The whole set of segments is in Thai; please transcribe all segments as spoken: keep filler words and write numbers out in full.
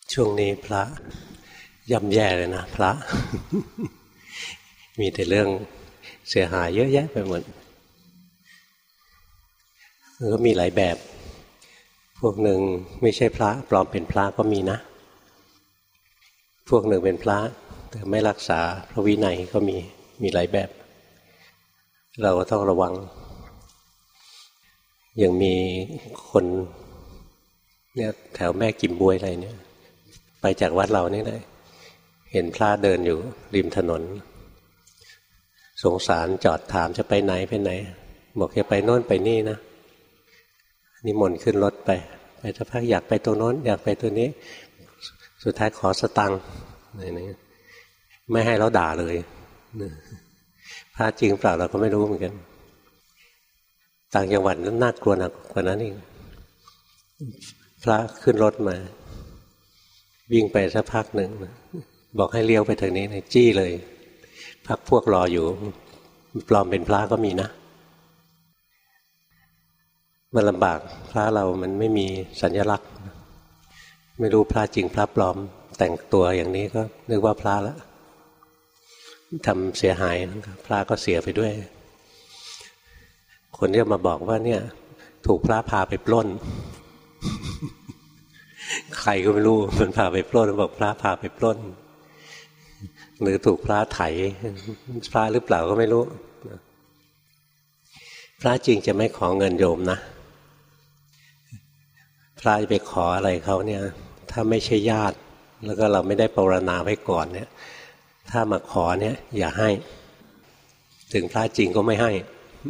ช่วงนี้พระย่ำแย่เลยนะพระ มีแต่เรื่องเสียหายเยอะแยะไปหมดก็มีหลายแบบพวกหนึ่งไม่ใช่พระปลอมเป็นพระก็มีนะพวกหนึ่งเป็นพระแต่ไม่รักษาพระวินัยก็มีมีหลายแบบเราก็ต้องระวังยังมีคนเนี่ยแถวแม่กิมบวยอะไรเนี่ยไปจากวัดเรานี่เลยเห็นพระเดินอยู่ริมถนนสงสารจอดถามจะไปไหนไปไหนบอกจะไปโน่นไปนี่นะนิมนต์ขึ้นรถไปไปสักพักอยากไปตรงโน้นอยากไปตัวนี้สุดท้ายขอสตังค์ไม่ให้แล้วด่าเลยพระจริงเปล่าเราก็ไม่รู้เหมือนกันต่างจังหวัดนั้นน่ากลัวหนักกว่านั้นอีกพระขึ้นรถมาวิ่งไปสักพักหนึ่งบอกให้เลี้ยวไปทางนี้นะจี้เลยพักพวกรออยู่ปลอมเป็นพระก็มีนะมันลำบากพระเรามันไม่มีสัญลักษณ์ไม่รู้พระจริงพระปลอมแต่งตัวอย่างนี้ก็นึกว่าพระละทำเสียหายพระก็เสียไปด้วยคนที่มาบอกว่าเนี่ยถูกพระพาไปปล้น ใครก็ไม่รู้มันพาไปปล้นบอกพระพาไปปล้นหรือถูกพระไถพระหรือเปล่าก็ไม่รู้พระจริงจะไม่ขอเงินโยมนะพระจะไปขออะไรเขาเนี่ยถ้าไม่ใช่ญาติแล้วก็เราไม่ได้ปรารณาไว้ก่อนเนี่ยถ้ามาขอเนี่ยอย่าให้ถึงพระจริงก็ไม่ให้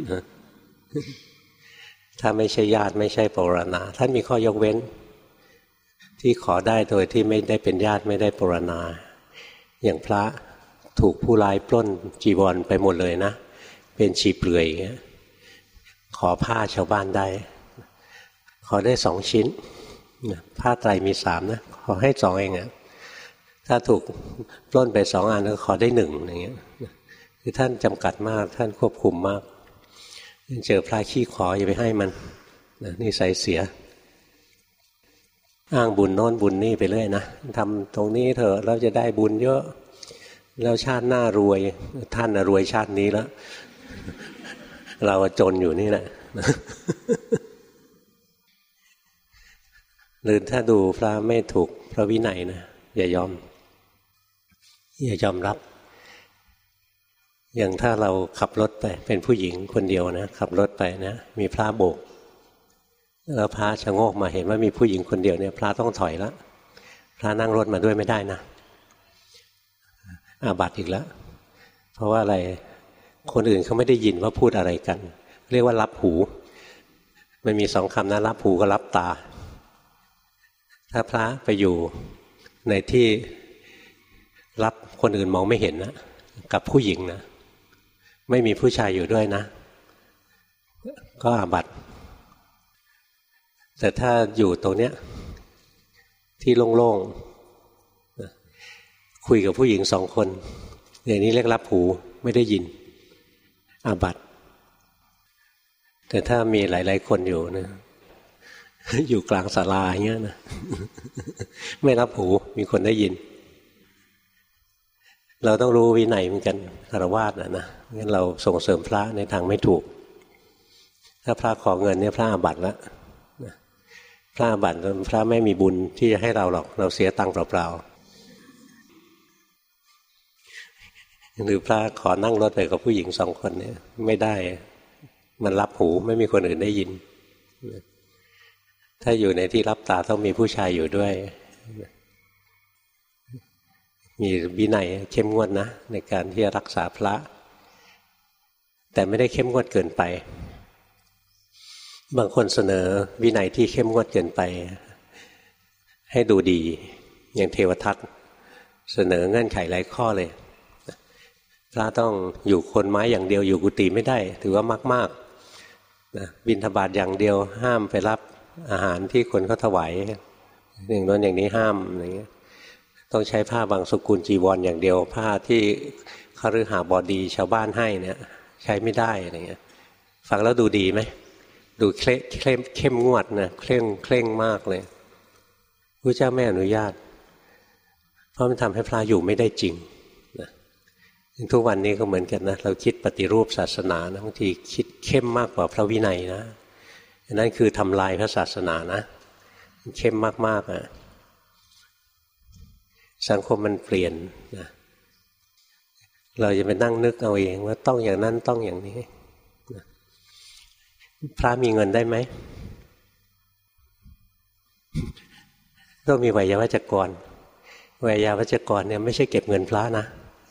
ถ้าไม่ใช่ญาติไม่ใช่ปรารณาท่านมีข้อยกเว้นที่ขอได้โดยที่ไม่ได้เป็นญาติไม่ได้ปรารณาอย่างพระถูกผู้ร้ายปล้นจีวรไปหมดเลยนะเป็นชีเปลือยอย่างเงี้ยขอผ้าชาวบ้านได้ขอได้สองชิ้นผ้าไตรมีสามนะขอให้สองเองอ่ะถ้าถูกปล้นไปสองอันก็ขอได้หนึ่งอย่างเงี้ยคือท่านจำกัดมากท่านควบคุมมากเจอพระขี้ขออย่าไปให้มันนี่ใส่เสียอ้างบุญโน้นบุญนี่ไปเรื่อยนะทำตรงนี้เถอะเราจะได้บุญเยอะแล้วชาติหน้ารวยท่านรวยชาตินี้แล้วเราจนอยู่นี่แหละหรือถ้าดูพระไม่ถูกพระวินัยนะอย่ายอมอย่ายอมรับอย่างถ้าเราขับรถไปเป็นผู้หญิงคนเดียวนะขับรถไปนะมีพระโบกแล้วพระชะโงกมาเห็นว่ามีผู้หญิงคนเดียวเนี่ยพระต้องถอยแล้วพระนั่งรถมาด้วยไม่ได้นะอาบัติอีกแล้วเพราะว่าอะไรคนอื่นเขาไม่ได้ยินว่าพูดอะไรกันเรียกว่ารับหูมันมีสองคำนะรับหูกับรับตาถ้าพระไปอยู่ในที่รับคนอื่นมองไม่เห็นนะกับผู้หญิงนะไม่มีผู้ชายอยู่ด้วยนะก็อาบัติแต่ถ้าอยู่ตรงเนี้ยที่โล่งๆคุยกับผู้หญิงสองคนอย่างนี้เรียกรับหูไม่ได้ยินอาบัติแต่ถ้ามีหลายๆคนอยู่นะอยู่กลางศาลาอย่างเงี้ยนะไม่รับหูมีคนได้ยินเราต้องรู้วินัยเหมือนกันฆราวาสนะนะงั้นเราส่งเสริมพระในทางไม่ถูกถ้าพระขอเงินเนี่ยพระอาบัติแล้วพระอาบัติพระไม่มีบุญที่จะให้เราหรอกเราเสียตังค์เปล่าๆหรือพระขอนั่งรถไปกับผู้หญิงสองคนเนี่ยไม่ได้มันรับหูไม่มีคนอื่นได้ยินถ้าอยู่ในที่รับตาต้องมีผู้ชายอยู่ด้วยมีวินัยเข้มงวดนะในการที่จะรักษาพระแต่ไม่ได้เข้มงวดเกินไปบางคนเสนอวินัยที่เข้มงวดเกินไปให้ดูดีอย่างเทวทัตเสนอเงื่อนไขหลายข้อเลยพระต้องอยู่คนไม้อย่างเดียวอยู่กุฏิไม่ได้ถือว่ามากๆนะบิณฑบาตอย่างเดียวห้ามไปรับอาหารที่คนเขาถวายอย่างนั้นอย่างนี้ห้ามอะไรเงี้ยต้องใช้ผ้าบางสกุลจีวร อ, อย่างเดียวผ้าที่คฤหบดีชาวบ้านให้เนี่ยใช้ไม่ได้อะไรเงี้ยฟังแล้วดูดีไหมดูเคร่งเข้มงวดนะเคร่งเคร่งมากเลยพระเจ้าไม่อนุญาตเพราะมันทำให้พระอยู่ไม่ได้จริงนะทุกวันนี้ก็เหมือนกันนะเราคิดปฏิรูปศาสนานะบางทีคิดเข้มมากกว่าพระวินัยนะนั่นคือทำลายพระศาสนานะเข้มมากๆอ่ะสังคมมันเปลี่ยนนะเราจะไปนั่งนึกเอาเองว่าต้องอย่างนั้นต้องอย่างนี้นะพระมีเงินได้ไหมต้องมีไวยาวัจกรไวยาวัจกรเนี่ยไม่ใช่เก็บเงินพระนะ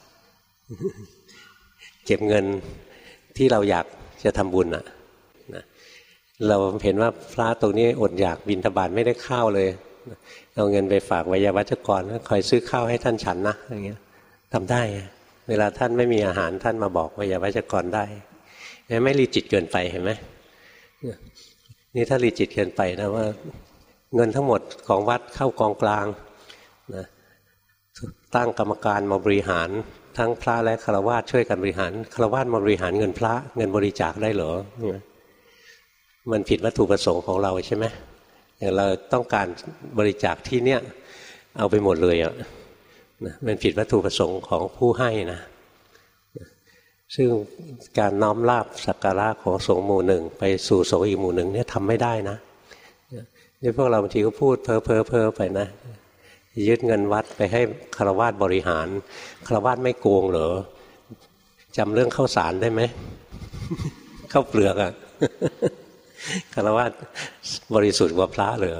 เก็บเงินที่เราอยากจะทำบุญอ่ะนะเราเห็นว่าพระตรงนี้อดอยากบิณฑบาตไม่ได้ข้าวเลยเอาเงินไปฝากไวยาวัจกรคอยซื้อข้าวให้ท่านฉันนะอย่างเงี้ยทำได้เวลาท่านไม่มีอาหารท่านมาบอกไวยาวัจกรได้ไม่รีจิตเกินไปเห็นไหมนี่ถ้ารีจิตเกินไปนะว่าเงินทั้งหมดของวัดเข้ากองกลางนะตั้งกรรมการมาบริหารทั้งพระและฆราวาสช่วยกันบริหารฆราวาสมาบริหารเงินพระเงินบริจาคได้เหรอมันผิดวัตถุประสงค์ของเราใช่ไหมอย่างเราต้องการบริจาคที่เนี้ยเอาไปหมดเลยอ่ะมันผิดวัตถุประสงค์ของผู้ให้นะซึ่งการน้อมลาภสักการะของสงฆ์หมู่หนึ่งไปสู่สงฆ์อีกหมู่หนึ่งเนี่ยทำไม่ได้นะนี่พวกเราบางทีก็พูดเพ้อเพ้อเพ้อไปนะยึดเงินวัดไปให้ฆราวาสบริหารฆราวาสไม่โกงเหรอจำเรื่องข้าวสารได้ไหมข้าวเปลือกอ่ะฆราวาสบริสุทธิ์กว่าพระเหร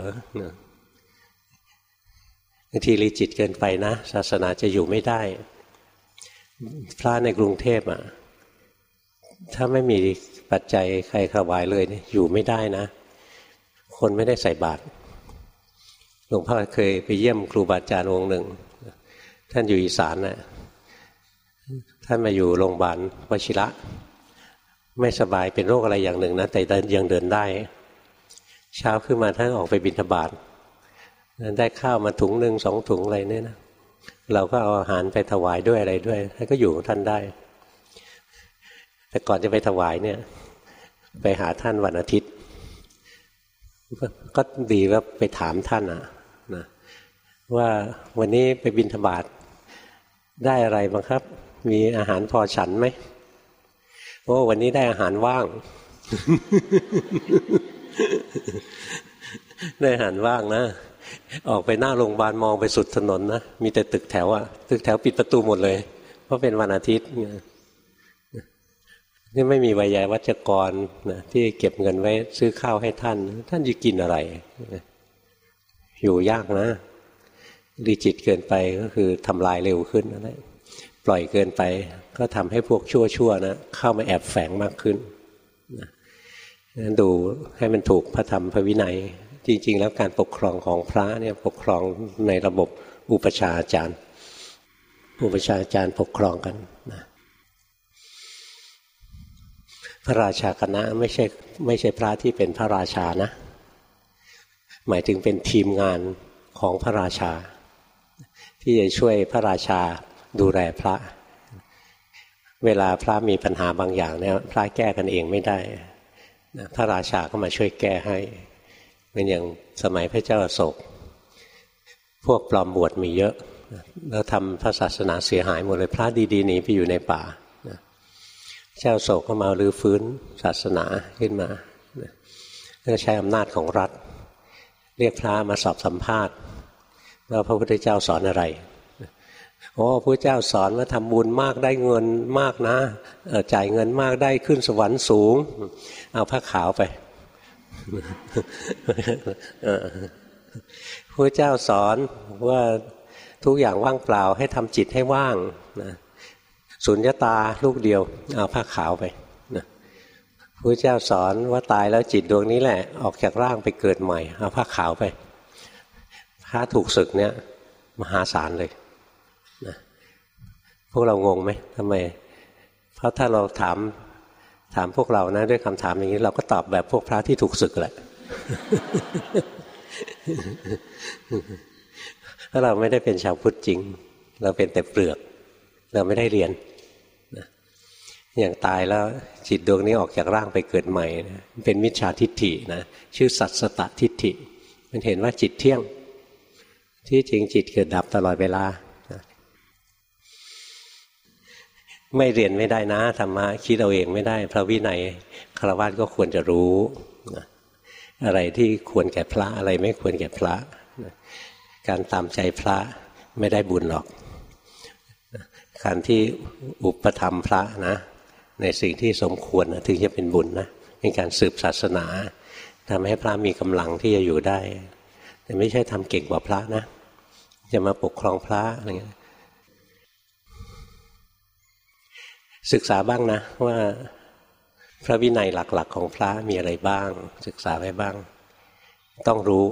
อบางทีรีจิตเกินไปนะศาสนาจะอยู่ไม่ได้พระในกรุงเทพอ่ะถ้าไม่มีปัจจัยใครถวายเลยเนี่ยอยู่ไม่ได้นะคนไม่ได้ใส่บาตรหลวงพ่อเคยไปเยี่ยมครูบาอาจารย์องค์หนึ่งท่านอยู่อีสานน่ะท่านมาอยู่โรงพยาบาลวชิระไม่สบายเป็นโรคอะไรอย่างหนึ่งนะแต่ยังเดินได้เช้าขึ้นมาท่านออกไปบิณฑบาตได้ข้าวมาถุงหนึ่งสองถุงอะไรเนี่ยนะเราก็เอาอาหารไปถวายด้วยอะไรด้วยท่านก็อยู่ของท่านได้แต่ก่อนจะไปถวายเนี่ยไปหาท่านวันอาทิตย์ก็ดีว่าไปถามท่านอ่ะนะว่าวันนี้ไปบิณฑบาตได้อะไรบ้างครับมีอาหารพอฉันไหมโอ้วันนี้ได้อาหารว่าง ได้อาหารว่างนะออกไปหน้าโรงพยาบาลมองไปสุดถนนนะมีแต่ตึกแถวอ่ะตึกแถวปิดประตูหมดเลยเพราะเป็นวันอาทิตย์นี่ไม่มีไวยาวัจกรนะที่เก็บเงินไว้ซื้อข้าวให้ท่านท่านจะกินอะไรอยู่ยากนะรีจิตเกินไปก็คือทำลายเร็วขึ้นนั่นแหละปล่อยเกินไปก็ทำให้พวกชั่วๆนะเข้ามาแอบแฝงมากขึ้นนะงั้นดูให้มันถูกพระธรรมพระวินัยจริงๆแล้วการปกครองของพระเนี่ยปกครองในระบบอุปชฌาย์อาจารย์อุปชฌาย์อาจารย์ปกครองกันนะพระราชาคณะไม่ใช่ไม่ใช่พระที่เป็นพระราชานะหมายถึงเป็นทีมงานของพระราชาที่จะช่วยพระราชาดูแลพระเวลาพระมีปัญหาบางอย่างเนี่ยพระแก้กันเองไม่ได้พระราชาก็มาช่วยแก้ให้เป็นอย่างสมัยพระเจ้าอโศกพวกปลอมบวชมีเยอะแล้วทำพระศาสนาเสียหายหมดเลยพระดีๆหนีไปอยู่ในป่าเจ้าโศกก็มารื้อฟื้นศาสนาขึ้นมาแล้วใช้อำนาจของรัฐเรียกพระมาสอบสัมภาษณ์ว่าพระพุทธเจ้าสอนอะไรโอ้พระเจ้าสอนว่าทำบุญมากได้เงินมากนะจ่ายเงินมากได้ขึ้นสวรรค์สูงเอาผ้าขาวไปพระเจ้าสอนว่าทุกอย่างว่างเปล่าให้ทำจิตให้ว่างนะสุญญตาลูกเดียวเอาผ้าขาวไปนะพระเจ้าสอนว่าตายแล้วจิตดวงนี้แหละออกจากร่างไปเกิดใหม่เอาผ้าขาวไปพระถูกศึกเนี่ยมหาศาลเลยนะพวกเรางงไหมทำไมเพราะถ้าเราถามถามพวกเรานะด้วยคำถามอย่างนี้เราก็ตอบแบบพวกพระที่ถูกศึกแหละ ถ้าเราไม่ได้เป็นชาวพุทธจริงเราเป็นแต่เปลือกเราไม่ได้เรียนนะอย่างตายแล้วจิตดวงนี้ออกจากร่างไปเกิดใหม่นะเป็นมิจฉาทิฏฐินะชื่อสัตสตทิฏฐิมันเห็นว่าจิตเที่ยงที่จริงจิตเกิดดับตลอดเวลาไม่เรียนไม่ได้นะธรรมะคิดเอาเองไม่ได้พระวินัยฆราวาสก็ควรจะรู้อะไรที่ควรแก่พระอะไรไม่ควรแก่พระการตามใจพระไม่ได้บุญหรอกการที่อุปถัมภ์พระนะในสิ่งที่สมควรนะถึงจะเป็นบุญนะเป็นการสืบศาสนาทำให้พระมีกำลังที่จะอยู่ได้แต่ไม่ใช่ทำเก่งกว่าพระนะจะมาปกครองพระอะไรเงี้ยศึกษาบ้างนะว่าพระวินัยหลักๆของพระมีอะไรบ้างศึกษาไว้บ้างต้องรู้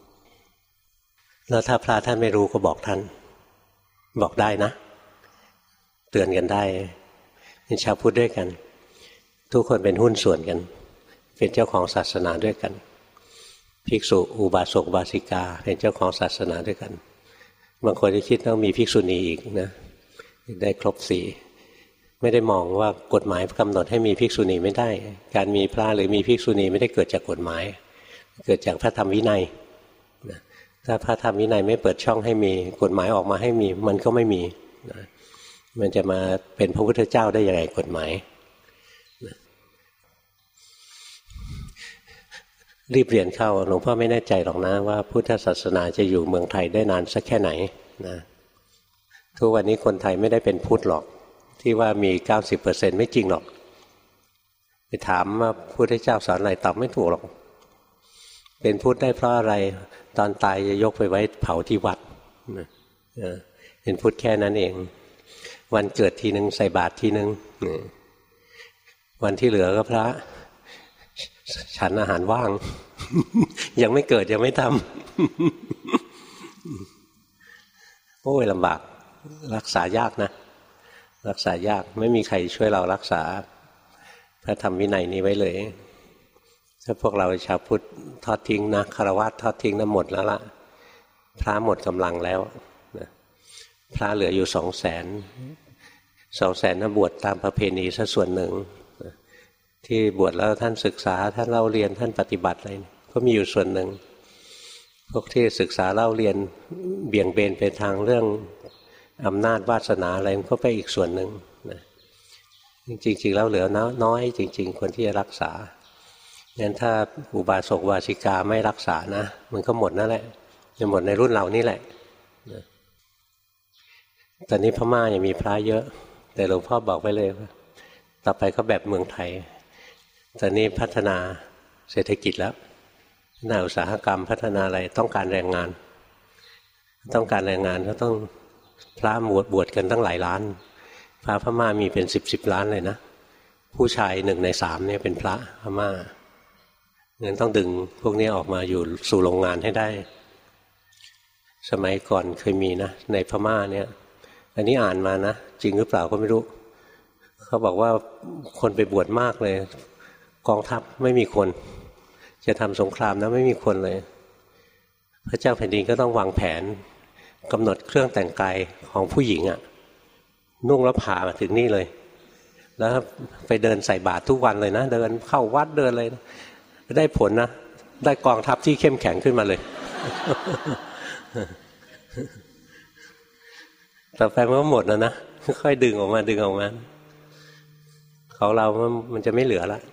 แล้วถ้าพระท่านไม่รู้ก็บอกท่านบอกได้นะเตือนกันได้เป็นชาวพุทธด้วยกันทุกคนเป็นหุ้นส่วนกันเป็นเจ้าของศาสนาด้วยกันภิกษุอุบาสกอุบาสิกาเป็นเจ้าของศาสนาด้วยกันบางคนจะคิดต้องมีภิกษุณีอีกนะได้ครบสี่ไม่ได้มองว่ากฎหมายกำหนดให้มีภิกษุณีไม่ได้การมีพระหรือมีภิกษุณีไม่ได้เกิดจากกฎหมายเกิดจากพระธรรมวินัยถ้าพระธรรมวินัยไม่เปิดช่องให้มีกฎหมายออกมาให้มีมันก็ไม่มีมันจะมาเป็นพระพุทธเจ้าได้ยังไงกฎหมายรีบเรียนเข้าหลวงพ่อไม่แน่ใจหรอกนะว่าพุทธศาสนาจะอยู่เมืองไทยได้นานสักแค่ไหนนะทุกวันนี้คนไทยไม่ได้เป็นพุทธหรอกที่ว่ามี เก้าสิบเปอร์เซ็นต์ ไม่จริงหรอกไปถามว่าพระพุทธเจ้าสอนอะไรตอบไม่ถูกหรอกเป็นพุทธได้เพราะอะไรตอนตายจะยกไปไว้เผาที่วัดเป็นพุทธแค่นั้นเองวันเกิดทีนึงใส่บาตรทีนึงวันที่เหลือก็พระฉันอาหารว่าง ยังไม่เกิดยังไม่ทำ โอ้ยลำบากรักษายากนะรักษายากไม่มีใครช่วยเรารักษาพระธรรมวินัยนี้ไว้เลยถ้าพวกเราชาวพุทธทอดทิ้งนะฆราวาสทอดทิ้งนะหมดแล้วล่ะพระหมดกำลังแล้วนะพระเหลืออยู่สองแสนสองแสนนะบวชตามประเพณีซะส่วนหนึ่งที่บวชแล้วท่านศึกษาท่านเล่าเรียนท่านปฏิบัติอะไรก็มีอยู่ส่วนหนึ่งพวกที่ศึกษาเล่าเรียนเบี่ยงเบนไปทางเรื่องอำนาจวาสนาอะไรมันก็ไปอีกส่วนหนึ่งนะจริงๆแล้วเหลือน้อยจริงๆคนที่จะรักษางั้นถ้าอุบาสกอุบาสิกาไม่รักษานะมันก็หมดนั่นแหละจะหมดในรุ่นเรานี่แหละนะตอนนี้พม่ายังมีพระเยอะแต่หลวงพ่อบอกไว้เลยว่าต่อไปก็แบบเมืองไทยตอนนี้พัฒนาเศรษฐกิจแล้วพัฒนาอุตสาหกรรมพัฒนาอะไรต้องการแรงงานต้องการแรงงานก็ต้องพระบวชบวชกันตั้งหลายล้านพระพม่ามีเป็นสิบสิบล้านเลยนะผู้ชายหนึ่งในสามเนี่ยเป็นพระพม่างั้นต้องดึงพวกนี้ออกมาอยู่สู่โรงงานให้ได้สมัยก่อนเคยมีนะในพม่าเนี่ยอันนี้อ่านมานะจริงหรือเปล่าก็ไม่รู้เขาบอกว่าคนไปบวชมากเลยกองทัพไม่มีคนจะทำสงครามนะไม่มีคนเลยพระเจ้าแผ่นดินก็ต้องวางแผนกำหนดเครื่องแต่งกายของผู้หญิงอะนุ่งแล้วผ่ามาถึงนี่เลยแล้วไปเดินใส่บาตรทุกวันเลยนะเดินเข้าวัดเดินเลยได้ผลนะได้กองทัพที่เข้มแข็งขึ้นมาเลย ต่อไปมันก็หมดแล้วนะค่อยดึงออกมาดึงออกมาของเรามันจะไม่เหลือละ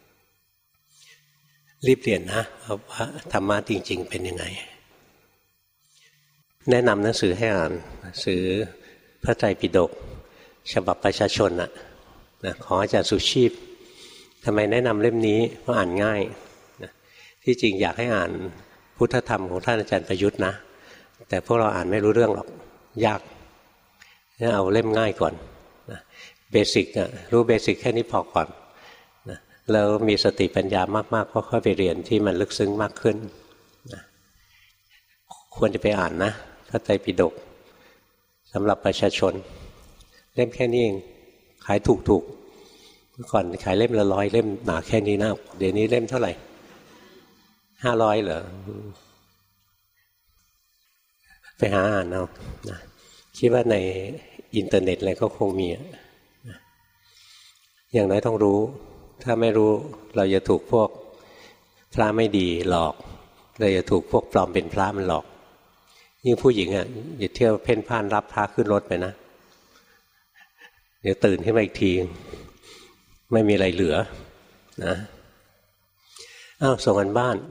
รีบเรียนนะว่าธรรมะจริงๆเป็นยังไงแนะนำหนังสือให้อ่านหนังสือพระไตรปิฎกฉบับประชาชนน่ะนะของอาจารย์สุชีพทำไมแนะนำเล่มนี้เพราะอ่านง่ายนะที่จริงอยากให้อ่านพุทธธรรมของท่านอาจารย์ประยุทธ์นะแต่พวกเราอ่านไม่รู้เรื่องหรอกยากนี่เอาเล่มง่ายก่อนนะเบสิกนะรู้เบสิกแค่นี้พอก่อนนะแล้วมีสติปัญญามากๆก็ค่อยไปเรียนที่มันลึกซึ้งมากขึ้นนะควรจะไปอ่านนะพระไตรปิฎกสำหรับประชาชนเล่มแค่นี้เองขายถูกๆเมื่อก่อนขายเล่มละร้อยเล่มหนาแค่นี้นะเดี๋ยวนี้เล่มเท่าไหร่ห้าร้อยเหรอไปหาอ่านเอานะคิดว่าในอินเทอร์เน็ตอะไรก็คงมีอย่างน้อยต้องรู้ถ้าไม่รู้เราจะถูกพวกพระไม่ดีหลอกเราจะถูกพวกปลอมเป็นพระมันหลอกยิ่งผู้หญิงอ่ะอย่าเที่ยวเพ่นพ่านรับพระขึ้นรถไปนะเดี๋ยวตื่นขึ้นมาอีกทีไม่มีอะไรเหลือนะอ้าวส่งกันบ้าน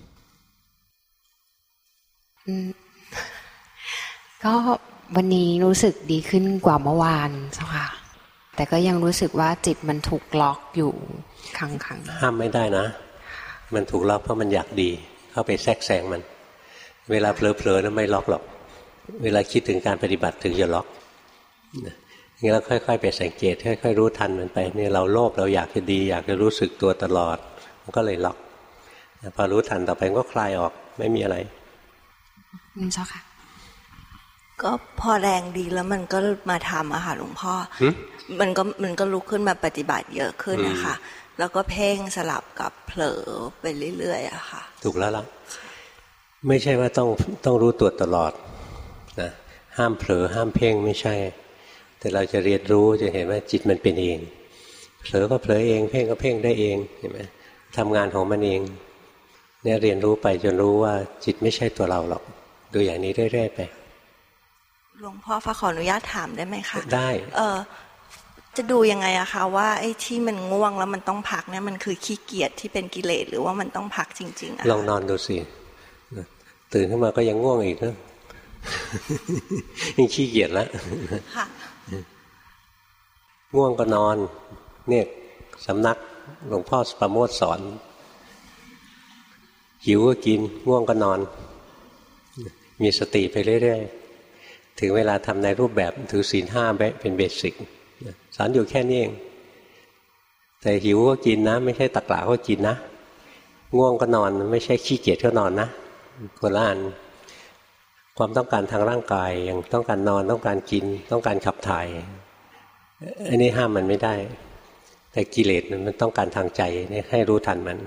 ก็วันนี้รู้สึกดีขึ้นกว่าเมื่อวานเจ้าค่ะแต่ก็ยังรู้สึกว่าจิตมันถูกล็อกอยู่ขังขังห้ามไม่ได้นะมันถูกล็อกเพราะมันอยากดีเข้าไปแทรกแซงมันเวลาเผลอๆนั้นไม่ล็อกหรอกเวลาคิดถึงการปฏิบัติถึงจะล็อกงั้นเราค่อยๆไปสังเกตค่อยๆรู้ทันมันไปนี่เราโลภเราอยากจะดีอยากจะรู้สึกตัวตลอดมันก็เลยล็อกพอรู้ทันต่อไปก็คลายออกไม่มีอะไรอืมเจ้าค่ะก็พอแรงดีแล้วมันก็มาทำอะค่ะหลวงพ่อมันก็มันก็ลุกขึ้นมาปฏิบัติเยอะขึ้นนะคะแล้วก็เพ่งสลับกับเผลอไปเรื่อยๆอะค่ะถูกแล้วล่ะไม่ใช่ว่าต้องต้องรู้ตัวตลอดนะห้ามเผลอห้ามเพ่งไม่ใช่แต่เราจะเรียนรู้จะเห็นว่าจิตมันเป็นเองเผลอก็เผลอเองเพ่งก็เพ่งได้เองเห็นไหมทำงานของมันเองเนี่ยเรียนรู้ไปจนรู้ว่าจิตไม่ใช่ตัวเราหรอกดูอย่างนี้เรื่อยๆไปหลวงพ่อฟ้าขออนุญาตถามได้ไหมคะได้เออจะดูยังไงอะคะว่าไอ้ที่มันง่วงแล้วมันต้องพักเนี่ยมันคือขี้เกียจที่เป็นกิเลสหรือว่ามันต้องพักจริงๆอะลองนอนดูสิตื่นขึ้นมาก็ยังง่วงอีกนะยังขี้เกียจแล้วง่วงก็นอนเนี่ยสำนักหลวงพ่อประโมทสอนหิวก็กินง่วงก็นอนมีสติไปเรื่อยๆถึงเวลาทำในรูปแบบถือศีลห้าเป็นเบสิกสอนอยู่แค่นี้เองแต่หิวก็กินนะไม่ใช่ตะกละก็กินนะง่วงก็นอนไม่ใช่ขี้เกียจก็นอนนะคนละอันความต้องการทางร่างกายอย่างต้องการนอนต้องการกินต้องการขับถ่ายอันนี้ห้ามมันไม่ได้แต่กิเลสมันต้องการทางใจนี่ให้รู้ทันมัน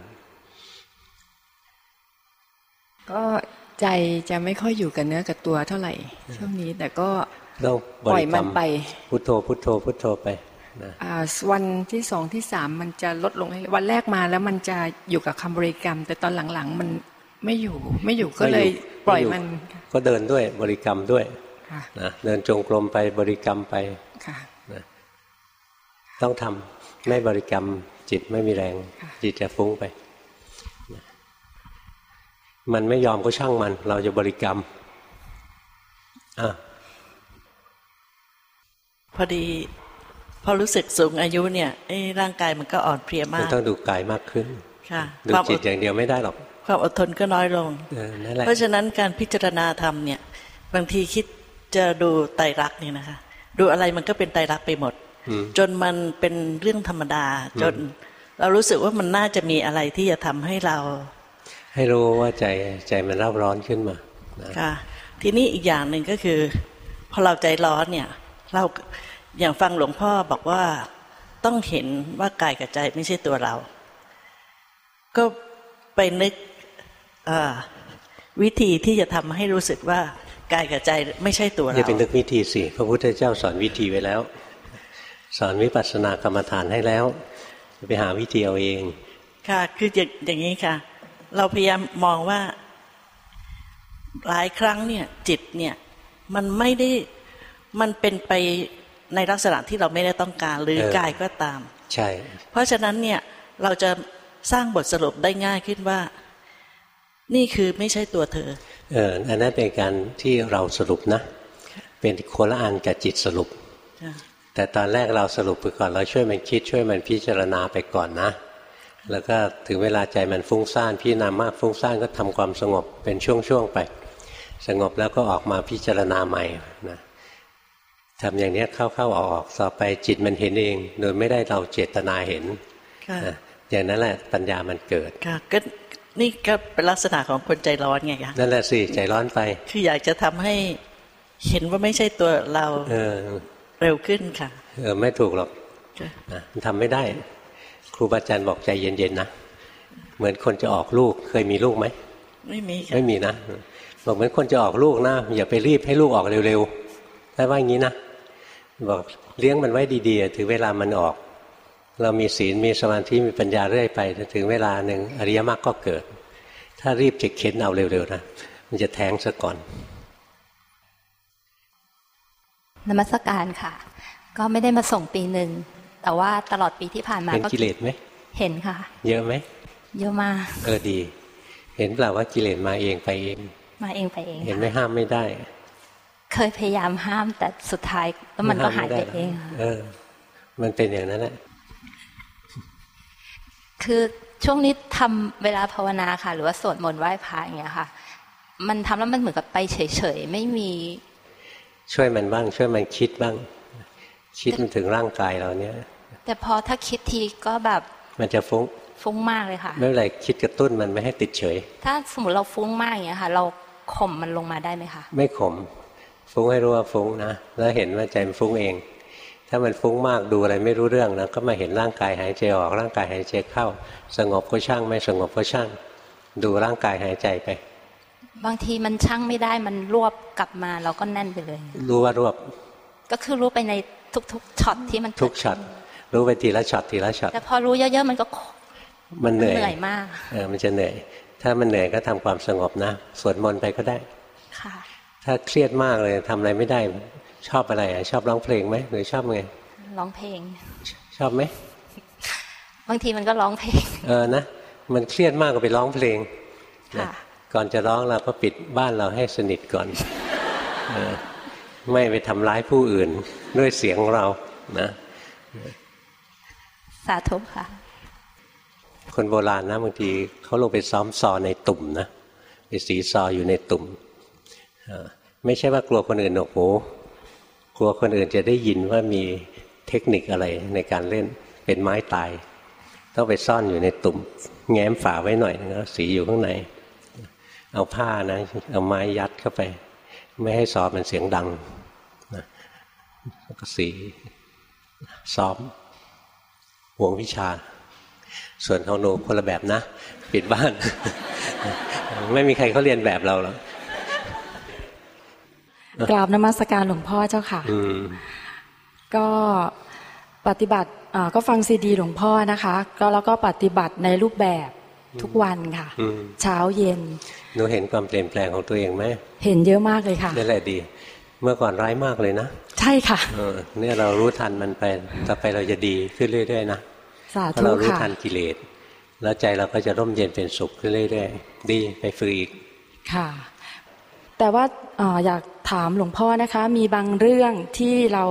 ก็ใจจะไม่ค่อยอยู่กับเนื้อกับตัวเท่าไหร่ช่วงนี้แต่ก็ปล่อยมันไปพุทโธพุทโธพุทโธไปนะวันที่สองที่สามมันจะลดลงวันแรกมาแล้วมันจะอยู่กับคำบริกรรมแต่ตอนหลังๆมันไม่อยู่ไม่อยู่ก็เลยปล่อยมันก็เดินด้วยบริกรรมด้วยนะเดินจงกรมไปบริกรรมไปนะต้องทำไม่บริกรรมจิตไม่มีแรงจิตจะฟุ้งไปมันไม่ยอมก็ช่างมันเราจะบริกรรมอ่ะพอดีพอรู้สึกสูงอายุเนี่ยร่างกายมันก็อ่อนเพลียมากต้องดูกายมากขึ้นค่ะดูจิตอย่างเดียวไม่ได้หรอกความอดทนก็น้อยลงเพราะฉะนั้นการพิจารณาธรรมเนี่ยบางทีคิดจะดูไตรลักษณ์นี่นะคะดูอะไรมันก็เป็นไตรลักษณ์ไปหมดจนมันเป็นเรื่องธรรมดาจนเรารู้สึกว่ามันน่าจะมีอะไรที่จะทำให้เราให้รู้ว่าใจใจมันเร่าร้อนขึ้นมาค่ะทีนี้อีกอย่างหนึ่งก็คือพอเราใจร้อนเนี่ยเราอย่างฟังหลวงพ่อบอกว่าต้องเห็นว่ากายกับใจไม่ใช่ตัวเราก็ไปนึกวิธีที่จะทำให้รู้สึกว่ากายกับใจไม่ใช่ตัวเราอย่าไปนึกวิธีสิพระพุทธเจ้าสอนวิธีไว้แล้วสอนวิปัสสนากรรมฐานให้แล้วจะไปหาวิธีเอาเองค่ะคืออย่างนี้ค่ะเราพยายามมองว่าหลายครั้งเนี่ยจิตเนี่ยมันไม่ได้มันเป็นไปในลักษณะที่เราไม่ได้ต้องการหรือกายก็ตามใช่เพราะฉะนั้นเนี่ยเราจะสร้างบทสรุปได้ง่ายขึ้นว่านี่คือไม่ใช่ตัวเธอเอออันนั้นเป็นการที่เราสรุปนะเป็นโคละอันกับจิตสรุปแต่ตอนแรกเราสรุปไปก่อนเราช่วยมันคิดช่วยมันพิจารณาไปก่อนนะแล้วก็ถึงเวลาใจมันฟุ้งซ่านพิจารณามากฟุ้งซ่านก็ทำความสงบเป็นช่วงๆไปสงบแล้วก็ออกมาพิจารณาใหม่นะทำอย่างนี้เข้าๆออกๆต่อไปจิตมันเห็นเองโดยไม่ได้เราเจตนาเห็นนะอย่างนั้นแหละปัญญามันเกิดค่ะก็นี่ก็เป็นลักษณะของคนใจร้อนไงคะนั่นแหละสิใจร้อนไปคืออยากจะทำให้เห็นว่าไม่ใช่ตัวเราเออเร็วขึ้นค่ะเออไม่ถูกหรอกนะมันทำไม่ได้ครูบาอาจารย์บอกใจเย็นๆนะเหมือนคนจะออกลูกเคยมีลูกไหมไม่มีไม่มีนะบอกเหมือนคนจะออกลูกนะอย่าไปรีบให้ลูกออกเร็วๆได้ว่าอย่างนี้นะบอกเลี้ยงมันไว้ดีๆถึงเวลามันออกเรามีศีลมีสมาธิมีปัญญาเรื่อยไปถึงเวลาหนึ่งอริยมรรคก็เกิดถ้ารีบจะเข็นเอาเร็วๆนะมันจะแท้งซะก่อนนมัสการค่ะก็ไม่ได้มาส่งปีหนึ่งแต่ว่าตลอดปีที่ผ่านมาเห็นกิเลสไหมเห็นค่ะเยอะไหมเยอะมากเออดีเห็นเปล่าว่ากิเลสมาเองไปเองมาเองไปเองเห็นไม่ห้ามไม่ได้เคยพยายามห้ามแต่สุดท้ายแล้วมันก็หายไปเองเออมันเป็นอย่างนั้นแหละคือช่วงนี้ทำเวลาภาวนาค่ะหรือว่าสวดมนต์ไหว้พระอย่างเงี้ยค่ะมันทำแล้วมันเหมือนกับไปเฉยๆไม่มีช่วยมันบ้างช่วยมันคิดบ้างคิดมันถึงร่างกายเราเนี้ยแต่พอถ้าคิดทีก็แบบมันจะฟุ้งฟุ้งมากเลยค่ะไม่เป็นไรคิดกระตุ้นมันไม่ให้ติดเฉยถ้าสมมติเราฟุ้งมากอย่างเงี้ยค่ะเราข่มมันลงมาได้ไหมคะไม่ข่มฟุ้งให้รู้ว่าฟุ้งนะแล้วเห็นว่าใจมันฟุ้งเองถ้ามันฟุ้งมากดูอะไรไม่รู้เรื่องนะก็มาเห็นร่างกายหายใจออกร่างกายหายใจเข้าสงบก็ช่างไม่สงบก็ช่างดูร่างกายหายใจไปบางทีมันช่างไม่ได้มันรวบกลับมาเราก็แน่นไปเลยรู้ว่ารวบก็คือรู้ไปในทุกๆช็อตที่มันทุกช็อตรู้ไปทีละช็อตทีละช็อตแต่พอรู้เยอะๆมันก็มันเหนื่อยเหนื่อยมากเออมันจะเหนื่อยถ้ามันเหนื่อยก็ทำความสงบนะสวดมนต์ไปก็ได้ค่ะถ้าเครียดมากเลยทำอะไรไม่ได้ชอบอะไรชอบร้องเพลงไหมหรือชอบไงร้องเพลงชอบไหมบางทีมันก็ร้องเพลงเออนะมันเครียดมากก็ไปร้องเพลงค่ะก่อนจะร้องเราก็ปิดบ้านเราให้สนิทก่อนเออไม่ไปทำร้ายผู้อื่นด้วยเสียงเรานะสาธุค่ะคนโบราณนะบางทีเขาลงไปซ้อมซอในตุ่มนะไปสีซออยู่ในตุ่มไม่ใช่ว่ากลัวคนอื่นหนวกหูกลัวคนอื่นจะได้ยินว่ามีเทคนิคอะไรในการเล่นเป็นไม้ตายต้องไปซ่อนอยู่ในตุ่มแง้มฝาไว้หน่อยนะสีอยู่ข้างในเอาผ้านะเอาไม้ยัดเข้าไปไม่ให้ซอมันเสียงดังนะแล้วก็สีซ้อมห่วงวิชาส่วนของหนูคนละแบบนะปิดบ้าน ไม่มีใครเขาเรียนแบบเราหรอกกราบนมัสการหลวงพ่อเจ้าค่ะก็ปฏิบัติก็ฟังซีดีหลวงพ่อนะคะก็แล้วก็ปฏิบัติในรูปแบบทุกวันค่ะเช้าเย็นหนูเห็นความเปลี่ยนแปลงของตัวเองไหมเห็นเยอะมากเลยค่ะนี่แหละดีเมื่อก่อนร้ายมากเลยนะใช่ค่ะเออเนี่ยเรารู้ทันมันไปต่อไปเราจะดีขึ้นเรื่อยๆนะสาธุค่ะเรารู้ทันกิเลสแล้วใจเราก็จะร่มเย็นเป็นสุขขึ้นเรื่อยๆดีไปฝึกอีกค่ะแต่ว่าอยากถามหลวงพ่อนะคะมีบางเรื่องที่เรา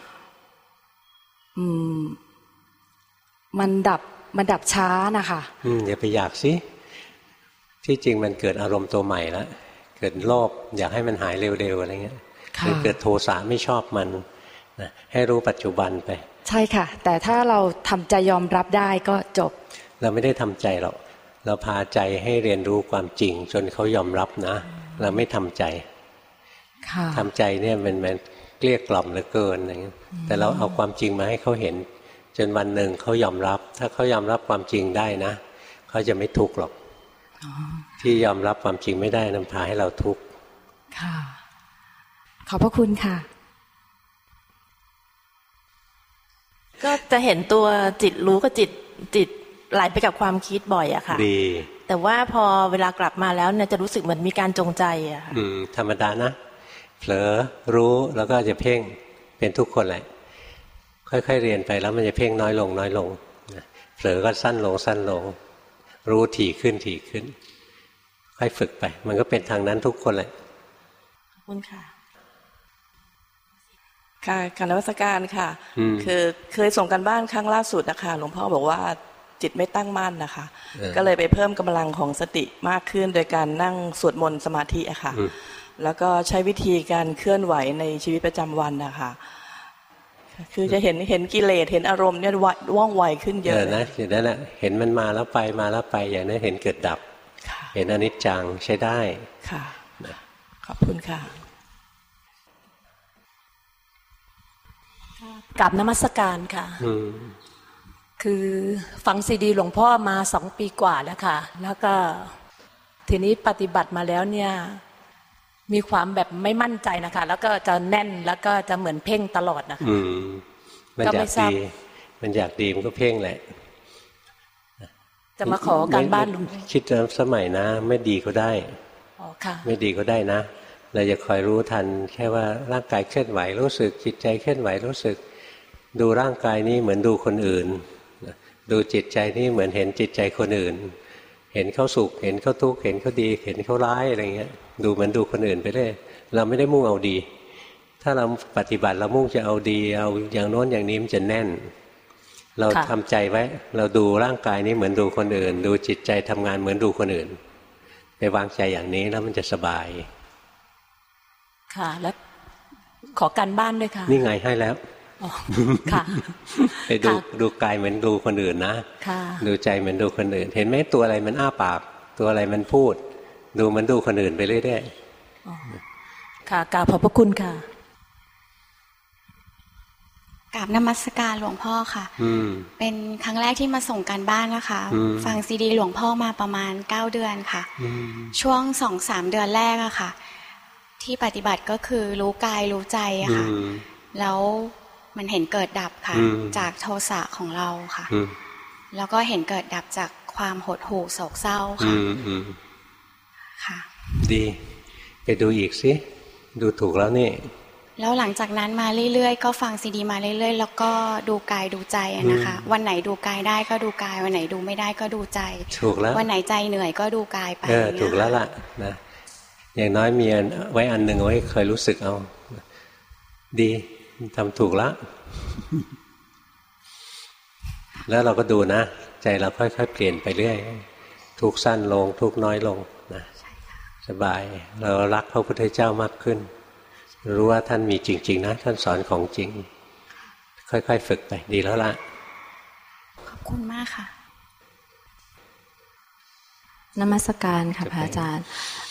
อืมมันดับมันดับช้านะคะอืมอย่าไปอยากสิที่จริงมันเกิดอารมณ์ตัวใหม่แล้วเกิดโลภอยากให้มันหายเร็วๆอะไรเงี้ยหรือเกิดโทสะไม่ชอบมันนะให้รู้ปัจจุบันไปใช่ค่ะแต่ถ้าเราทำใจยอมรับได้ก็จบเราไม่ได้ทำใจหรอกเราพาใจให้เรียนรู้ความจริงจนเขายอมรับนะเราไม่ทำใจทำใจเนี่ยมันมันเกลี้ยกล่อมเหลือเกินอะไรเงี้ยแต่เราเอาความจริงมาให้เขาเห็นจนวันหนึ่งเขายอมรับถ้าเขายอมรับความจริงได้นะเขาจะไม่ทุกข์หรอกที่ยอมรับความจริงไม่ได้นำพาให้เราทุกข์ค่ะขอบพระคุณค่ะก็จะเห็นตัวจิตรู้กับจิตจิตไหลไปกับความคิดบ่อยอะค่ะดีแต่ว่าพอเวลากลับมาแล้วเนี่ยจะรู้สึกเหมือนมีการจงใจอะค่ะอืมธรรมดานะเผลอรู้แล้วก็จะเพ่งเป็นทุกคนแหละค่อยๆเรียนไปแล้วมันจะเพ่งน้อยลงน้อยลงเผลอก็สั้นลงสั้นลงรู้ถี่ขึ้นถี่ขึ้นค่อยฝึกไปมันก็เป็นทางนั้นทุกคนแหละขอบคุณค่ะค่ะการนมัสการค่ะคือเคยส่งกันบ้านครั้งล่าสุดนะคะหลวงพ่อบอกว่าจิตไม่ตั้งมั่นนะคะก็เลยไปเพิ่มกำลังของสติมากขึ้นโดยการนั่งสวดมนต์สมาธิอะค่ะแล้วก็ใช้วิธีการเคลื่อนไหวในชีวิตประจำวันนะคะคือจะเห็นเห็นกิเลสเห็นอารมณ์เนี่ยว่องไวขึ้นเยอะนะอย่างนั้นแหละเห็นมันมาแล้วไปมาแล้วไปอย่างนั้นเห็นเกิดดับเห็นอนิจจังใช้ได้ค่ะขอบคุณค่ะกราบนมัสการค่ะคือฟังซีดีหลวงพ่อมาสองปีกว่าแล้วค่ะแล้วก็ทีนี้ปฏิบัติมาแล้วเนี่ยมีความแบบไม่มั่นใจนะคะแล้วก็จะแน่นแล้วก็จะเหมือนเพ่งตลอดนะคะมันอยากดีมันอยากดีมันก็เพ่งแหละจะมาขอการบ้านหลวงคิดสมัยนะไม่ดีก็ได้อ๋อค่ะไม่ดีก็ได้นะ เราจะคอยรู้ทันแค่ว่าร่างกายเคลื่อนไหวรู้สึกจิตใจเคลื่อนไหวรู้สึกดูร่างกายนี้เหมือนดูคนอื่นดูจิตใจนี้เหมือนเห็นจิตใจคนอื่นเห็นเขาสุขเห็นเขาทุกข์เห็นเขาดีเห็นเขาร้ายอะไรเงี้ยดูเหมือนดูคนอื่นไปเรื่อยเราไม่ได้มุ่งเอาดีถ้าเราปฏิบัติเรามุ่งจะเอาดีเอาอย่างโน้นอย่างนี้มันจะแน่นเราทำใจไว้เราดูร่างกายนี้เหมือนดูคนอื่นดูจิตใจทำงานเหมือนดูคนอื่นไปวางใจอย่างนี้แล้วมันจะสบายค่ะแล้วขอการบ้านด้วยค่ะนี่ไงให้แล้วค่ะไปดูดูกายเหมือนดูคนอื่นนะดูใจเหมือนดูคนอื่นเห็นไหมตัวอะไรมันอ้าปากตัวอะไรมันพูดดูมันดูคนอื่นไปเรื่อยๆค่ะกราบขอบพระคุณค่ะกราบนมัสการหลวงพ่อค่ะเป็นครั้งแรกที่มาส่งการบ้านนะคะฟังซีดีหลวงพ่อมาประมาณเก้าเดือนค่ะช่วงสองสามเดือนแรกอะค่ะที่ปฏิบัติก็คือรู้กายรู้ใจอะค่ะแล้วมันเห็นเกิดดับค่ะจากโทสะของเราค่ะแล้วก็เห็นเกิดดับจากความหดหู่โศกเศร้าค่ะค่ะดีไปดูอีกสิดูถูกแล้วนี่แล้วหลังจากนั้นมาเรื่อยๆก็ฟังซีดีมาเรื่อยๆแล้วก็ดูกายดูใจนะคะวันไหนดูกายได้ก็ดูกายวันไหนดูไม่ได้ก็ดูใจถูกแล้ววันไหนใจเหนื่อยก็ดูกายไปเออถูกแล้วล่ะนะอย่างน้อยมีไว้อันหนึ่งไว้เคยรู้สึกเอาดีทำถูกแล้วแล้วเราก็ดูนะใจเราค่อยๆเปลี่ยนไปเรื่อยทุกสั้นลงทุกน้อยลงนะสบายเรารักพระพุทธเจ้ามากขึ้นรู้ว่าท่านมีจริงๆนะท่านสอนของจริงค่อยๆฝึกไปดีแล้วล่ะขอบคุณมากค่ะนมัสการค่ะพระอาจารย์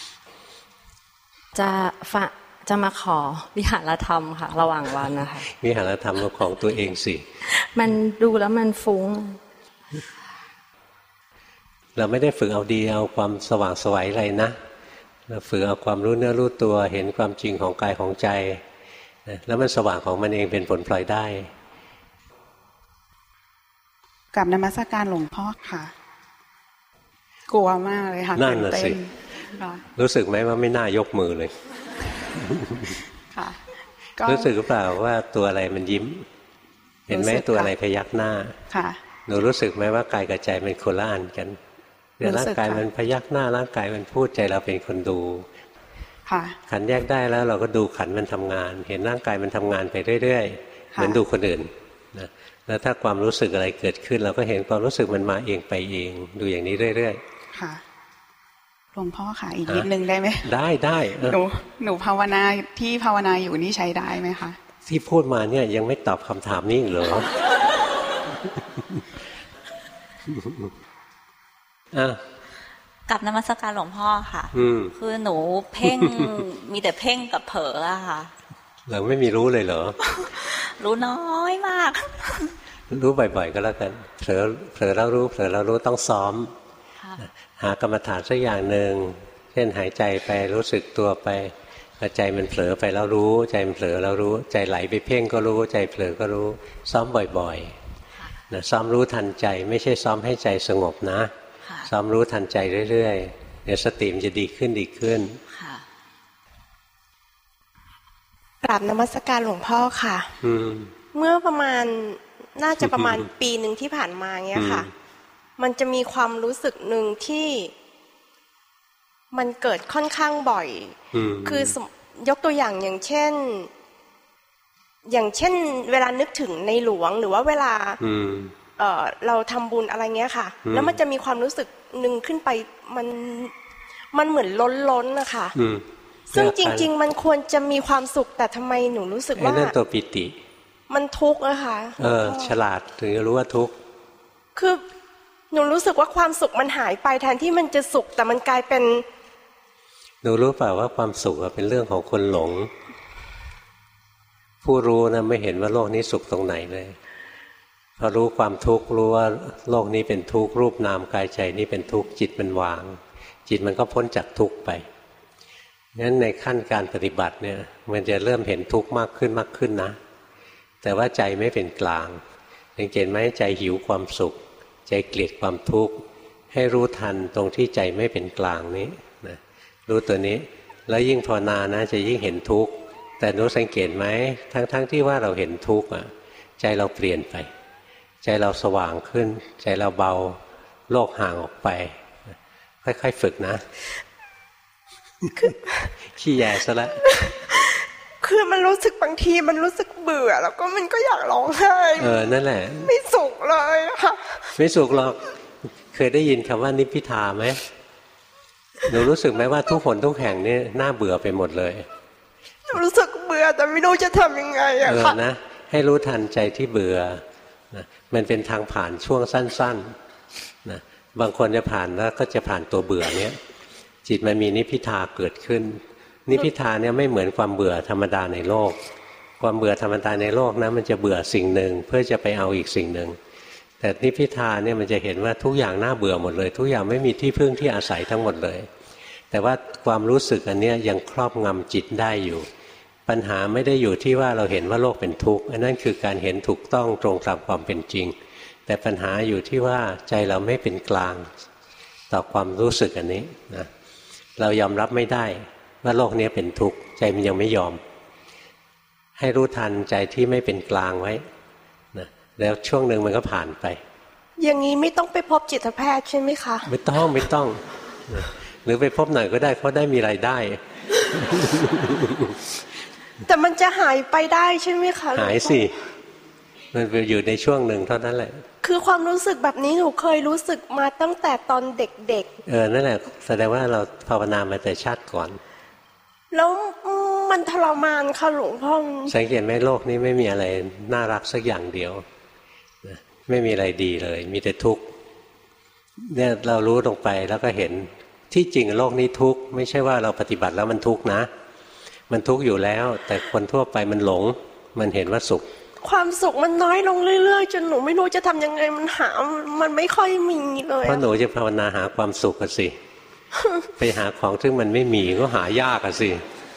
จะฝะจะมาขอวิหารธรรมค่ะระหว่างวันนะคะวิหารธรรมของตัวเองสิมันดูแล้วมันฟุ้งเราไม่ได้ฝึกเอาดีเอาความสว่างไสวอะไรนะเราฝึกเอาความรู้เนื้อรู้ตัวเห็นความจริงของกายของใจแล้วมันสว่างของมันเองเป็นผลพลอยได้กับนมัสการหลวงพ่อค่ะกลัวมากเลยค่ะนั่นน่ะสิรู้สึกไหมว่าไม่น่ายกมือเลยค่ะรู้สึกหรือเปล่าว่าตัวอะไรมันยิ้มเห็นไหมตัวอะไรพยักหน้าค่ะหนูรู้สึกไหมว่ากายกับใจมันคนละอันกันเดี๋ยวร่างกายมันพยักหน้าร่างกายมันพูดใจเราเป็นคนดูค่ะขันแยกได้แล้วเราก็ดูขันมันทำงานเห็นร่างกายมันทำงานไปเรื่อยๆเหมือนดูคนอื่นนะแล้วถ้าความรู้สึกอะไรเกิดขึ้นเราก็เห็นความรู้สึกมันมาเองไปเองดูอย่างนี้เรื่อยๆค่ะหลวงพ่อค่ะอีกนิดนึงได้ไหมได้ได้หนูหนูภาวนาที่ภาวนาอยู่นี่ใช้ได้ไหมคะที่พูดมาเนี่ยยังไม่ตอบคำถามนี้เหรอกับนมัสการหลวงพ่อค่ะคือหนูเพ่งมีแต่เพ่งกับเผลออะค่ะเราไม่มีรู้เลยเหรอรู้น้อยมากรู้บ่อยๆก็แล้วกันเผลอเผลอแล้วรู้เผลอแล้วรู้ต้องซ้อมหากรรมฐานสักอย่างหนึ่งเช่นหายใจไปรู้สึกตัวไปใจมันเผลอไปแล้วรู้ใจมันเผลอแล้วรู้ใจไหลไปเพ่งก็รู้ใจเผลอก็รู้ซ้อมบ่อยๆนะซ้อมรู้ทันใจไม่ใช่ซ้อมให้ใจสงบนะซ้อมรู้ทันใจเรื่อยๆเดี๋ยวสติมันจะดีขึ้นดีขึ้นกราบนมัสการหลวงพ่อค่ะเมื่อประมาณน่าจะประมาณปีหนึ่งที่ผ่านมาเงี้ยค่ะมันจะมีความรู้สึกหนึ่งที่มันเกิดค่อนข้างบ่อยคือยกตัวอย่างอย่างเช่นอย่างเช่นเวลานึกถึงในหลวงหรือว่าเวลาเอ่อเราทำบุญอะไรเงี้ยค่ะแล้วมันจะมีความรู้สึกหนึ่งขึ้นไปมันมันเหมือนล้นล้นนะคะซึ่งจริงๆมันควรจะมีความสุขแต่ทำไมหนูรู้สึกว่านั่นตัวปิติมันทุกข์อะค่ะเออฉลาดถึงจะรู้ว่าทุกข์คือหนูรู้สึกว่าความสุขมันหายไปแทนที่มันจะสุขแต่มันกลายเป็นหนูรู้เปล่าว่าความสุขเป็นเรื่องของคนหลงผู้รู้นะไม่เห็นว่าโลกนี้สุขตรงไหนเลยพอรู้ความทุกข์รู้ว่าโลกนี้เป็นทุกข์รูปนามกายใจนี้เป็นทุกข์จิตมันวางจิตมันก็พ้นจากทุกข์ไปงั้นในขั้นการปฏิบัติเนี่ยมันจะเริ่มเห็นทุกข์มากขึ้นมากขึ้นนะแต่ว่าใจไม่เป็นกลางสังเกตไหมใจหิวความสุขใจเกลียดความทุกข์ให้รู้ทันตรงที่ใจไม่เป็นกลางนี้นะรู้ตัวนี้แล้วยิ่งภาวนานะจะยิ่งเห็นทุกข์แต่หนูสังเกตไหมทั้งๆ ที่ว่าเราเห็นทุกข์อ่ะใจเราเปลี่ยนไปใจเราสว่างขึ้นใจเราเบาโลกห่างออกไปค่อยๆฝึกนะขี้แย่ซะแล้วคือมันรู้สึกบางทีมันรู้สึกเบื่อแล้วก็มันก็อยากร้องไห้เออนั่นแหละไม่สุขเลยค่ะไม่สุขหรอกเคยได้ยินคำว่านิพพิทาไหมหนูรู้สึกไหมว่าทุกคนทุกแห่งนี่น่าเบื่อไปหมดเลยหนูรู้สึกเบื่อแต่ไม่รู้จะทำยังไงอะค่ะนะให้รู้ทันใจที่เบื่อนะมันเป็นทางผ่านช่วงสั้นๆนะบางคนจะผ่านแล้วก็จะผ่านตัวเบื่อเนี้ยจิตมันมีนิพพิทาเกิดขึ้นนิพพิทาเนี่ยไม่เหมือนความเบื่อธรรมดาในโลกความเบื่อธรรมดาในโลกนะมันจะเบื่อสิ่งหนึ่งเพื่อจะไปเอาอีกสิ่งหนึ่งแต่นิพพิทาเนี่ยมันจะเห็นว่าทุกอย่างน่าเบื่อหมดเลยทุกอย่างไม่มีที่พึ่งที่อาศัยทั้งหมดเลยแต่ว่าความรู้สึกอันนี้ยังครอบงำจิตได้อยู่ปัญหาไม่ได้อยู่ที่ว่าเราเห็นว่าโลกเป็นทุกข์อันนั้นคือการเห็นถูกต้องตรงตามความเป็นจริงแต่ปัญหาอยู่ที่ว่าใจเราไม่เป็นกลางต่อความรู้สึกอันนี้นะเรายอมรับไม่ได้ว่าโลกนี้เป็นทุกข์ใจมันยังไม่ยอมให้รู้ทันใจที่ไม่เป็นกลางไว้นะแล้วช่วงหนึ่งมันก็ผ่านไปอย่างนี้ไม่ต้องไปพบจิตแพทย์ใช่ไหมคะไม่ต้องไม่ต้องนะหรือไปพบหน่อยก็ได้เขาได้มีรายได้แต่มันจะหายไปได้ใช่ไหมคะหายสิมันอยู่ในช่วงหนึ่งเท่านั้นแหละคือความรู้สึกแบบนี้หนูเคยรู้สึกมาตั้งแต่ตอนเด็กๆเออนั่นแหละแสดงว่าเราภาวนามาแต่ชาติก่อนแล้วมันทรมานค่ะหลวงพ่อสังเกตไหมโลกนี้ไม่มีอะไรน่ารักสักอย่างเดียวไม่มีอะไรดีเลยมีแต่ทุกข์เนี่ยเรารู้ลงไปแล้วก็เห็นที่จริงโลกนี้ทุกข์ไม่ใช่ว่าเราปฏิบัติแล้วมันทุกข์นะมันทุกข์อยู่แล้วแต่คนทั่วไปมันหลงมันเห็นว่าสุขความสุขมันน้อยลงเรื่อยๆจนหนูไม่รู้จะทำยังไงมันหามันไม่ค่อยมีเลยเพราะหนูจะภาวนาหาความสุขกันสิ ไปหาของซึ่งมันไม่มีก็หายากกันสิ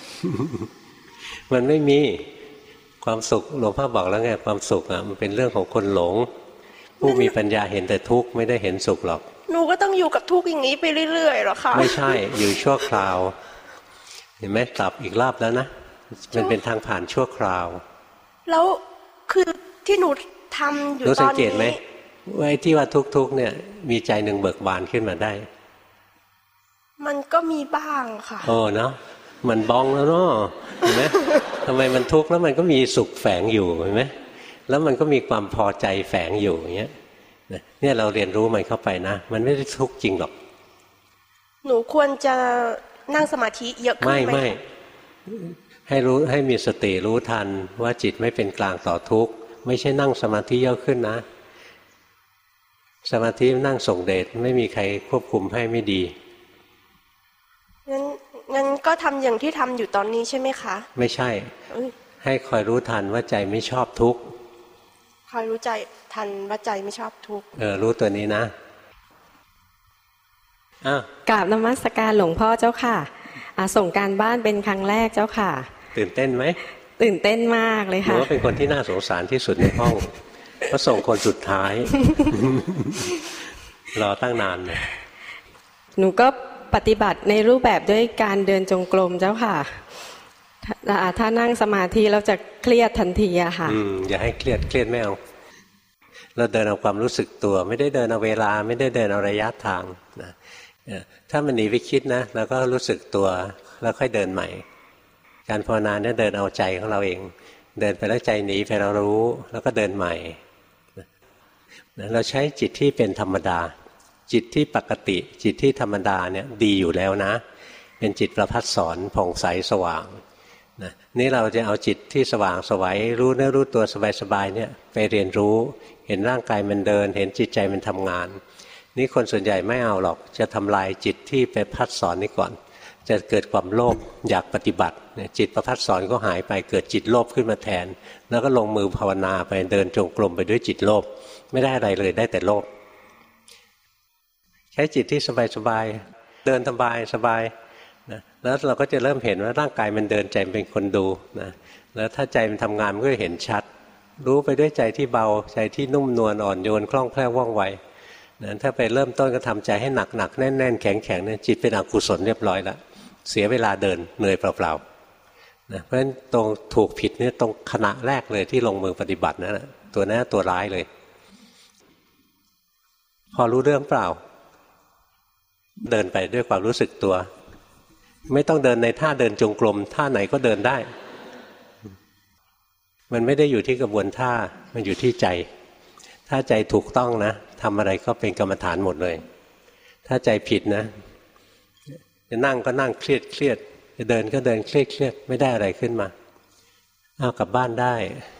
มันไม่มีความสุขหลวงพ่อบอกแล้วไงความสุขอ่ะมันเป็นเรื่องของคนหลงผู้มีปัญญาเห็นแต่ทุกข์ไม่ได้เห็นสุขหรอกหนูก็ต้องอยู่กับทุกข์อย่างนี้ไปเรื่อยๆหรอคะไม่ใช่อยู่ชั่วคราวเห็นไหมกลับอีกรอบแล้วนะมันเป็นทางผ่านชั่วคราวแล้วคือที่หนูทำอยู่ตอนนี้รู้สังเกตไหมว่าไอ้ที่ว่าทุกข์ๆเนี่ยมีใจหนึ่งเบิกบานขึ้นมาได้มันก็มีบ้างค่ะโอ้เนาะมันบ้องแล้วเนาะเห็นไหมทำไมมันทุกข์แล้วมันก็มีสุขแฝงอยู่เห็นไหมแล้วมันก็มีความพอใจแฝงอยู่อย่างเงี้ยเนี่ยเราเรียนรู้มันเข้าไปนะมันไม่ได้ทุกข์จริงหรอกหนูควรจะนั่งสมาธิเยอะขึ้นไหมไม่ไม่ให้รู้ให้มีสติรู้ทันว่าจิตไม่เป็นกลางต่อทุกข์ไม่ใช่นั่งสมาธิเยอะขึ้นนะสมาธินั่งส่งเดชไม่มีใครควบคุมให้ไม่ดีงั้นงั้นก็ทำอย่างที่ทำอยู่ตอนนี้ใช่ไหมคะไม่ใช่ให้คอยรู้ทันว่าใจไม่ชอบทุกข์คอยรู้ใจทันว่าใจไม่ชอบทุกข์เออรู้ตัวนี้นะอ้าวกราบนมัสการหลวงพ่อเจ้าค่ะส่งการบ้านเป็นครั้งแรกเจ้าค่ะตื่นเต้นไหมตื่นเต้นมากเลยค่ะหนูว่าเป็นคนที่น่าสงสารที่สุดในห้องเพราะส่งคนสุดท้าย รอตั้งนานเลยหนูก็ปฏิบัติในรูปแบบด้วยการเดินจงกรมเจ้าค่ะถ้านั่งสมาธิเราจะเครียดทันทีอะค่ะอืมอย่าให้เครียดเครียดไม่เอาเราเดินเอาความรู้สึกตัวไม่ได้เดินเอาเวลาไม่ได้เดินเอาระยะทางนะถ้ามันหนีไปคิดนะเราก็รู้สึกตัวแล้วค่อยเดินใหม่การภาวนาเนี่ยเดินเอาใจของเราเองเดินไปแล้วใจหนีไปเรารู้แล้วก็เดินใหม่เราใช้จิตที่เป็นธรรมดาจิตที่ปกติจิตที่ธรรมดาเนี่ยดีอยู่แล้วนะเป็นจิตประภัสสรผ่องใสสว่างนะนี่เราจะเอาจิตที่สว่างสวัยรู้เนื้อรู้ตัวสบายๆเนี่ยไปเรียนรู้เห็นร่างกายมันเดินเห็นจิตใจมันทำงานนี่คนส่วนใหญ่ไม่เอาหรอกจะทำลายจิตที่ไปพัดสอนนี่ก่อนจะเกิดความโลภอยากปฏิบัติจิตประพัดสอนก็หายไปเกิดจิตโลภขึ้นมาแทนแล้วก็ลงมือภาวนาไปเดินจงกรมไปด้วยจิตโลภไม่ได้อะไรเลยได้แต่โลภใช้จิตที่สบายๆเดินสบายสบายนะแล้วเราก็จะเริ่มเห็นว่าร่างกายมันเดินใจเป็นคนดูนะแล้วถ้าใจมันทำงานมันก็เห็นชัดรู้ไปด้วยใจที่เบาใจที่นุ่มนวลอ่อนโยนคล่องแคล่วว่องไวนะถ้าไปเริ่มต้นก็ทำใจให้หนักหนักแน่นแน่นแข็งแข็งเนี่ยจิตเป็นอกุศลเรียบร้อยแล้วเสียเวลาเดินเหนื่อยเปล่าๆนะเพราะฉะนั้นตรงถูกผิดเนี่ยตรงขณะแรกเลยที่ลงมือปฏิบัตินั่นแหละตัวนั้นตัวร้ายเลยพอรู้เรื่องเปล่าเดินไปด้วยความรู้สึกตัวไม่ต้องเดินในท่าเดินจงกรมท่าไหนก็เดินได้มันไม่ได้อยู่ที่กระบวนท่ามันอยู่ที่ใจถ้าใจถูกต้องนะทำอะไรก็เป็นกรรมฐานหมดเลยถ้าใจผิดนะจะนั่งก็นั่งเครียดเครียดจะเดินก็เดินเครียดเครียดไม่ได้อะไรขึ้นมาเอากลับบ้านได้